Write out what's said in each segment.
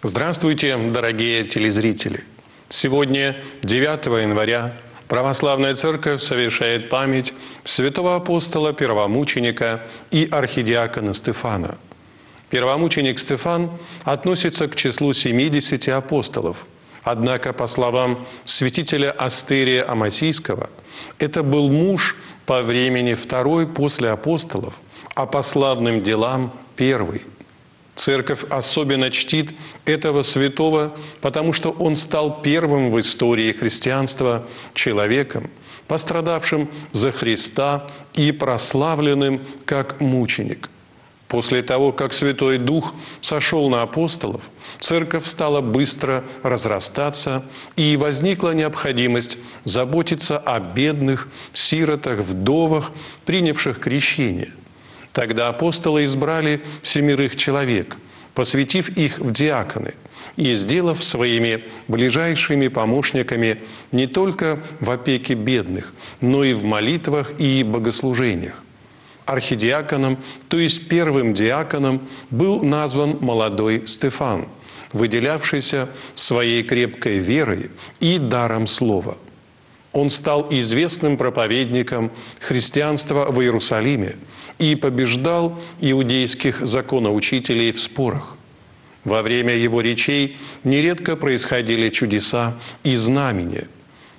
Здравствуйте, дорогие телезрители! Сегодня, 9 января, Православная Церковь совершает память святого апостола, первомученика и архидиакона Стефана. Первомученик Стефан относится к числу 70 апостолов. Однако, по словам святителя Астерия Амасийского, это был муж по времени второй после апостолов, а по славным делам первый. Церковь особенно чтит этого святого, потому что он стал первым в истории христианства человеком, пострадавшим за Христа и прославленным как мученик. После того, как Святой Дух сошел на апостолов, церковь стала быстро разрастаться, и возникла необходимость заботиться о бедных, сиротах, вдовах, принявших крещение. Тогда апостолы избрали 7 человек, посвятив их в диаконы и сделав своими ближайшими помощниками не только в опеке бедных, но и в молитвах и богослужениях. Архидиаконом, то есть первым диаконом, был назван молодой Стефан, выделявшийся своей крепкой верой и даром слова. Он стал известным проповедником христианства в Иерусалиме и побеждал иудейских законоучителей в спорах. Во время его речей нередко происходили чудеса и знамения.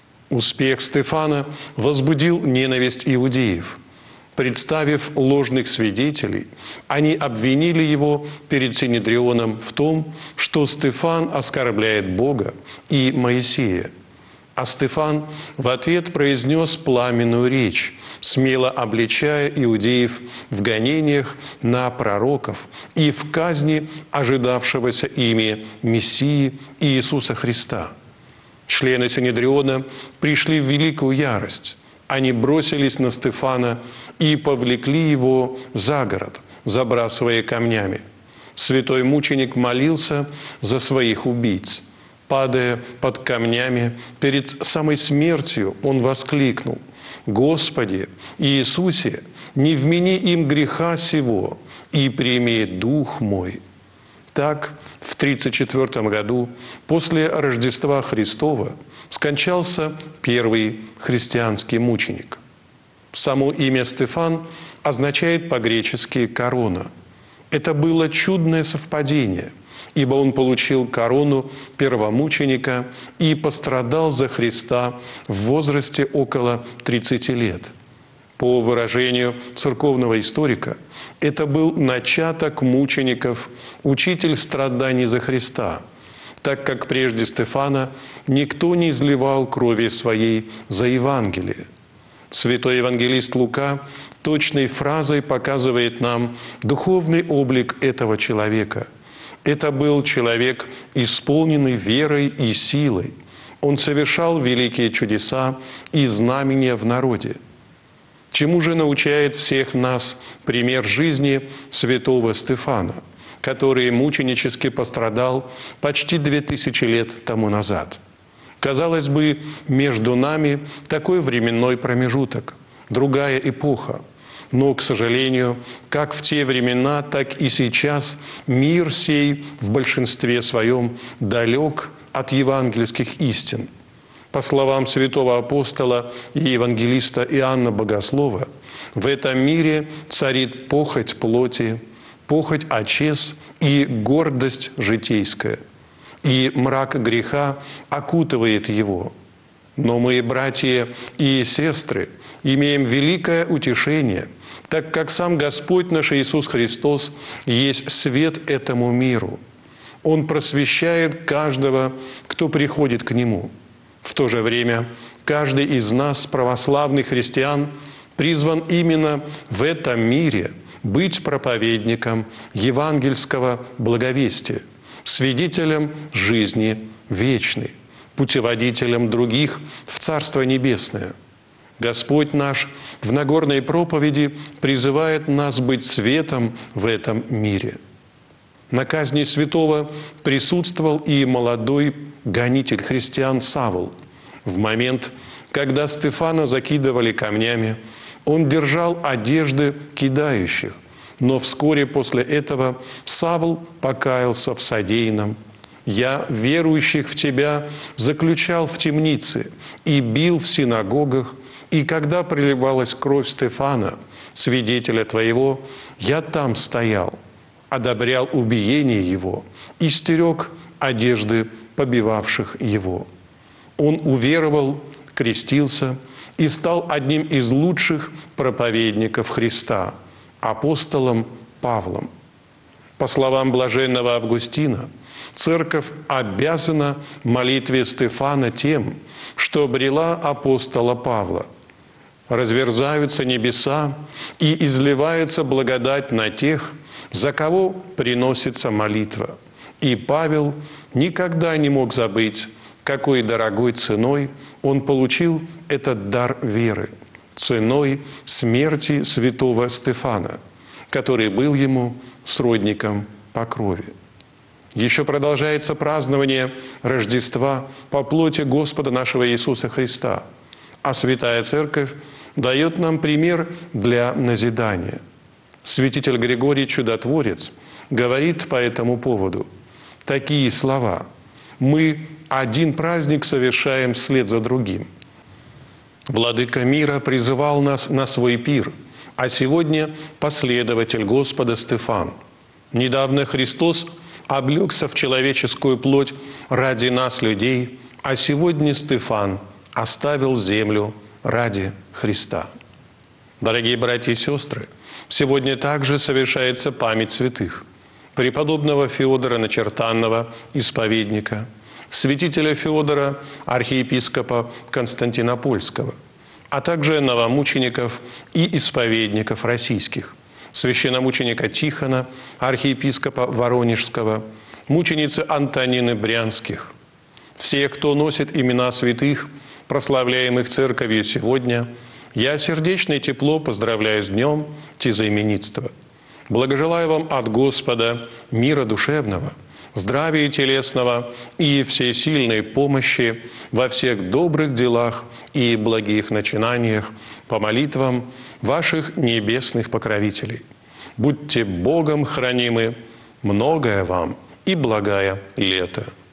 Успех Стефана возбудил ненависть иудеев. Представив ложных свидетелей, они обвинили его перед Синедрионом в том, что Стефан оскорбляет Бога и Моисея. А Стефан в ответ произнес пламенную речь, смело обличая иудеев в гонениях на пророков и в казни ожидавшегося ими Мессии Иисуса Христа. Члены Синедриона пришли в великую ярость. Они бросились на Стефана и повлекли его за город, забрасывая камнями. Святой мученик молился за своих убийц. Падая под камнями, перед самой смертью он воскликнул: «Господи, Иисусе, не вмени им греха сего, и прими дух мой». Так, в 34 году, после Рождества Христова, скончался первый христианский мученик. Само имя Стефан означает по-гречески «корона». Это было чудное совпадение, ибо он получил корону первомученика и пострадал за Христа в возрасте около 30 лет. По выражению церковного историка, это был начаток мучеников, учитель страданий за Христа, так как прежде Стефана никто не изливал крови своей за Евангелие. Святой евангелист Лука точной фразой показывает нам духовный облик этого человека. Это был человек, исполненный верой и силой. Он совершал великие чудеса и знамения в народе. Чему же научает всех нас пример жизни святого Стефана, который мученически пострадал почти 2000 лет тому назад? Казалось бы, между нами такой временной промежуток, другая эпоха. Но, к сожалению, как в те времена, так и сейчас мир сей в большинстве своем далек от евангельских истин. По словам святого апостола и евангелиста Иоанна Богослова, в этом мире царит похоть плоти, похоть очес и гордость житейская, и мрак греха окутывает его. Но мы, братья и сестры, имеем великое утешение, так как сам Господь наш Иисус Христос есть свет этому миру. Он просвещает каждого, кто приходит к Нему. В то же время каждый из нас, православных христиан, призван именно в этом мире быть проповедником евангельского благовестия, свидетелем жизни вечной, путеводителем других в Царство Небесное. Господь наш в Нагорной проповеди призывает нас быть светом в этом мире. На казни святого присутствовал и молодой гонитель христиан Савл. В момент, когда Стефана закидывали камнями, он держал одежды кидающих, но вскоре после этого Савл покаялся в содеянном Я верующих в Тебя заключал в темнице и бил в синагогах, и когда проливалась кровь Стефана, свидетеля Твоего, я там стоял, одобрял убиение его и стерег одежды побивавших его. Он уверовал, крестился и стал одним из лучших проповедников Христа, апостолом Павлом. По словам блаженного Августина, Церковь обязана молитве Стефана тем, что обрела апостола Павла. Разверзаются небеса и изливается благодать на тех, за кого приносится молитва. И Павел никогда не мог забыть, какой дорогой ценой он получил этот дар веры, ценой смерти святого Стефана, который был ему сродником по крови. Еще продолжается празднование Рождества по плоти Господа нашего Иисуса Христа, а Святая Церковь дает нам пример для назидания. Святитель Григорий Чудотворец говорит по этому поводу такие слова: «Мы один праздник совершаем вслед за другим. Владыка мира призывал нас на свой пир, а сегодня последователь Господа Стефан. Недавно Христос облегся в человеческую плоть ради нас, людей, а сегодня Стефан оставил землю ради Христа». Дорогие братья и сестры, сегодня также совершается память святых: преподобного Феодора Начертанного, исповедника, святителя Феодора, архиепископа Константинопольского, а также новомучеников и исповедников российских, священномученика Тихона, архиепископа Воронежского, мученицы Антонины Брянских. Все, кто носит имена святых, прославляемых Церковью сегодня, я сердечно и тепло поздравляю с днем тезаименитства. Благожелаю вам от Господа мира душевного, здравия телесного и всесильной помощи во всех добрых делах и благих начинаниях по молитвам ваших небесных покровителей. Будьте Богом хранимы, многое вам и благая лето.